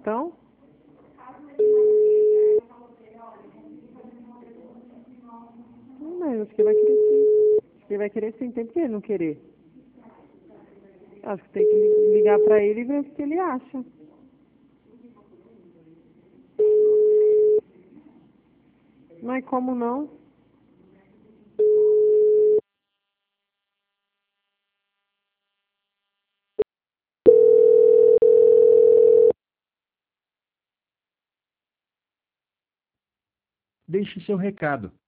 Então, não, acho que ele vai querer sim. Acho que ele vai querer sim, tem que ele não querer. Acho que tem que ligar pra ele e ver o que ele acha. Mas como não? Deixe seu recado.